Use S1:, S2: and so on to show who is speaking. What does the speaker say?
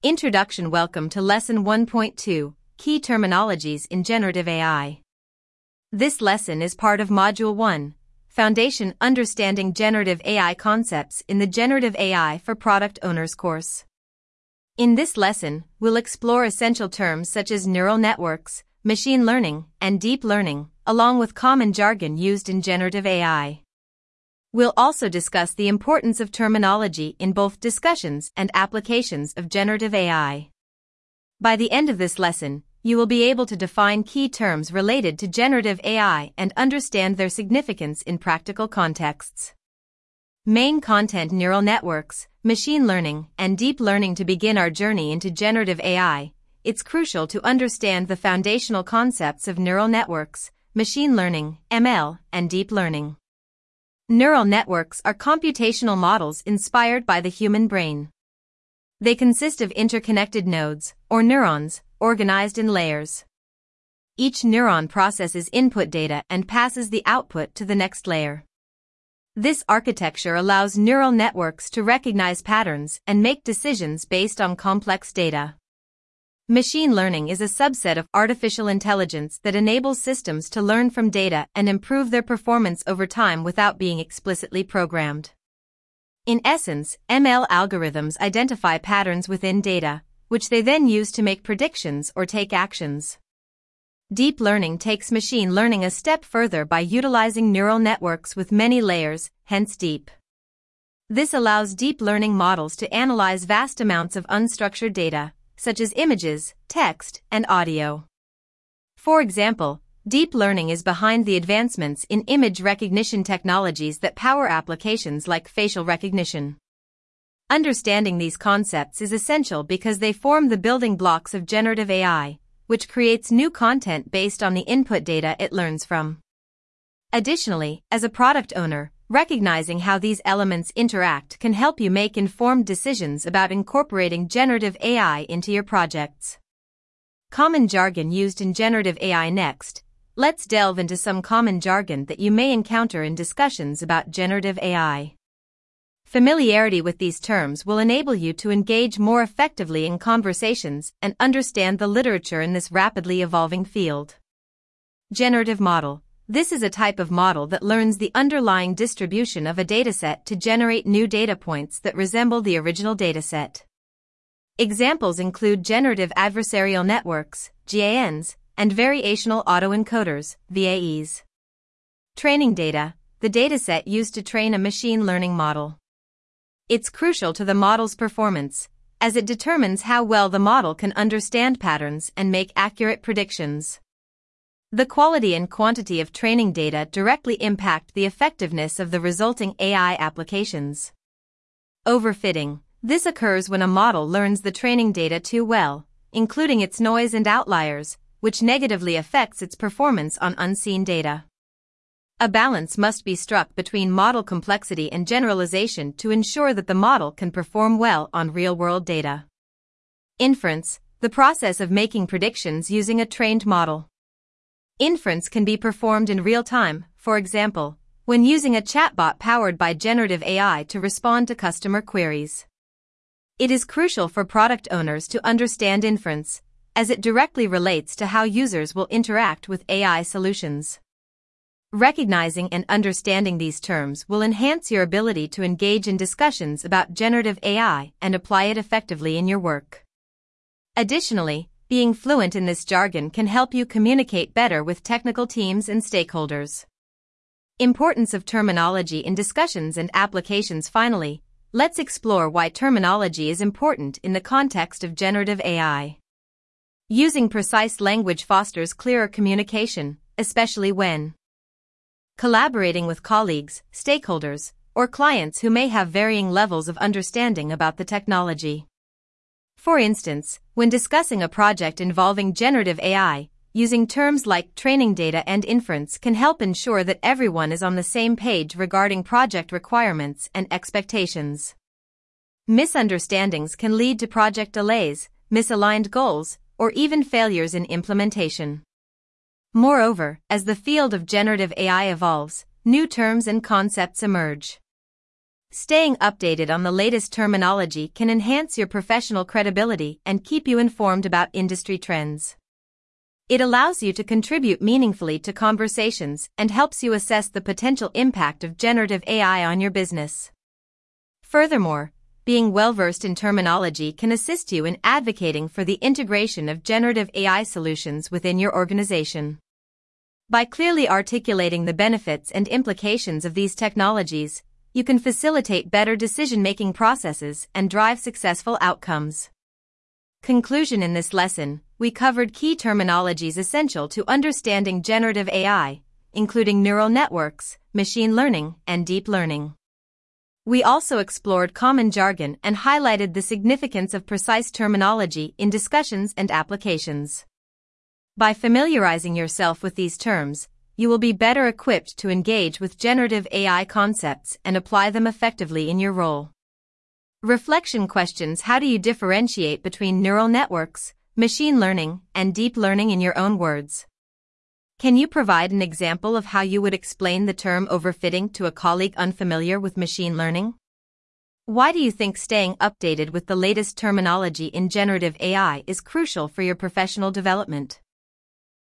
S1: Introduction. Welcome to Lesson 1.2, Key Terminologies in Generative AI. This lesson is part of Module 1, Foundation Understanding Generative AI Concepts in the Generative AI for Product Owners course. In this lesson, we'll explore essential terms such as neural networks, machine learning, and deep learning, along with common jargon used in generative AI. We'll also discuss the importance of terminology in both discussions and applications of generative AI. By the end of this lesson, you will be able to define key terms related to generative AI and understand their significance in practical contexts. Main content: neural networks, machine learning, and deep learning. To begin our journey into generative AI, it's crucial to understand the foundational concepts of neural networks, machine learning, ML, and deep learning. Neural networks are computational models inspired by the human brain. They consist of interconnected nodes, or neurons, organized in layers. Each neuron processes input data and passes the output to the next layer. This architecture allows neural networks to recognize patterns and make decisions based on complex data. Machine learning is a subset of artificial intelligence that enables systems to learn from data and improve their performance over time without being explicitly programmed. In essence, ML algorithms identify patterns within data, which they then use to make predictions or take actions. Deep learning takes machine learning a step further by utilizing neural networks with many layers, hence deep. This allows deep learning models to analyze vast amounts of unstructured data, such as images, text, and audio. For example, deep learning is behind the advancements in image recognition technologies that power applications like facial recognition. Understanding these concepts is essential because they form the building blocks of generative AI, which creates new content based on the input data it learns from. Additionally, as a product owner, recognizing how these elements interact can help you make informed decisions about incorporating generative AI into your projects. Common jargon used in generative AI. Next, let's delve into some common jargon that you may encounter in discussions about generative AI. Familiarity with these terms will enable you to engage more effectively in conversations and understand the literature in this rapidly evolving field. Generative model. This is a type of model that learns the underlying distribution of a dataset to generate new data points that resemble the original dataset. Examples include generative adversarial networks, GANs, and variational autoencoders, VAEs. Training data, the dataset used to train a machine learning model. It's crucial to the model's performance, as it determines how well the model can understand patterns and make accurate predictions. The quality and quantity of training data directly impact the effectiveness of the resulting AI applications. Overfitting. This occurs when a model learns the training data too well, including its noise and outliers, which negatively affects its performance on unseen data. A balance must be struck between model complexity and generalization to ensure that the model can perform well on real-world data. Inference. The process of making predictions using a trained model. Inference can be performed in real time, for example, when using a chatbot powered by generative AI to respond to customer queries. It is crucial for product owners to understand inference, as it directly relates to how users will interact with AI solutions. Recognizing and understanding these terms will enhance your ability to engage in discussions about generative AI and apply it effectively in your work. Additionally, being fluent in this jargon can help you communicate better with technical teams and stakeholders. Importance of terminology in discussions and applications. Finally, let's explore why terminology is important in the context of generative AI. Using precise language fosters clearer communication, especially when collaborating with colleagues, stakeholders, or clients who may have varying levels of understanding about the technology. For instance, when discussing a project involving generative AI, using terms like training data and inference can help ensure that everyone is on the same page regarding project requirements and expectations. Misunderstandings can lead to project delays, misaligned goals, or even failures in implementation. Moreover, as the field of generative AI evolves, new terms and concepts emerge. Staying updated on the latest terminology can enhance your professional credibility and keep you informed about industry trends. It allows you to contribute meaningfully to conversations and helps you assess the potential impact of generative AI on your business. Furthermore, being well-versed in terminology can assist you in advocating for the integration of generative AI solutions within your organization. By clearly articulating the benefits and implications of these technologies, you can facilitate better decision-making processes and drive successful outcomes. Conclusion: in this lesson, we covered key terminologies essential to understanding generative AI, including neural networks, machine learning, and deep learning. We also explored common jargon and highlighted the significance of precise terminology in discussions and applications. By familiarizing yourself with these terms, you will be better equipped to engage with generative AI concepts and apply them effectively in your role. Reflection questions: how do you differentiate between neural networks, machine learning, and deep learning in your own words? Can you provide an example of how you would explain the term overfitting to a colleague unfamiliar with machine learning? Why do you think staying updated with the latest terminology in generative AI is crucial for your professional development?